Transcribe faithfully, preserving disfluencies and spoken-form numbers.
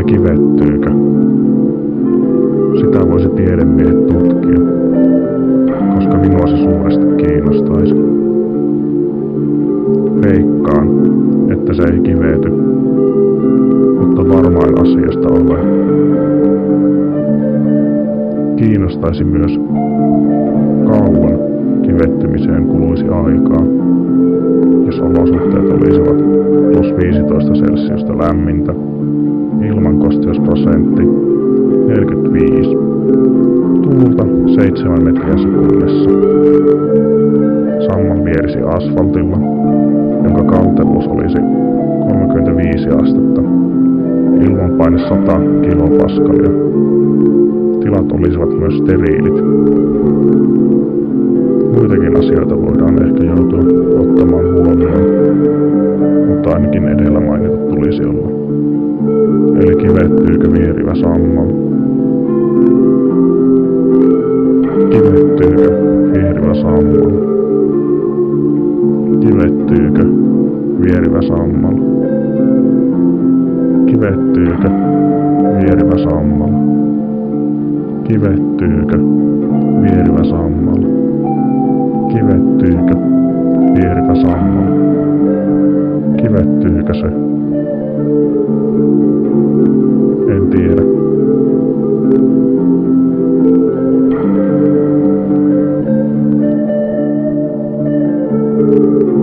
kivettyykö? Sitä voisi tiedemiehet tutkia, koska minua se suuresti kiinnostaisi. Veikkaan, että se ei kivety, mutta varmain asiasta ole. Kiinnostaisi myös, kauan kivettymiseen kuluisi aikaa, jos olosuhteet olisivat plus viisitoista celsiusta lämmintä, ilmankosteusprosentti neljäkymmentäviisi, tuulta seitsemän metriä sekunnissa. Sammal vierisi asfaltilla, jonka kautevuus olisi kolmekymmentäviisi astetta, ilmanpaine sata kilopaskalia. Tilat olisivat myös steriilit. Muitakin asioita voidaan ehkä joutua ottamaan huomioon, mutta ainakin edellä mainitut tulisi olla. Eli kivettyykö vierivä sammal? Kivettyykö vierivä sammal? Kivettyykö vierivä sammal? Kivettyykö vierivä sammal? Kivettyykö vierivä sammal? Kivettyykö vierivä sammal? Kivettyykö se? En tiedä. Thank you.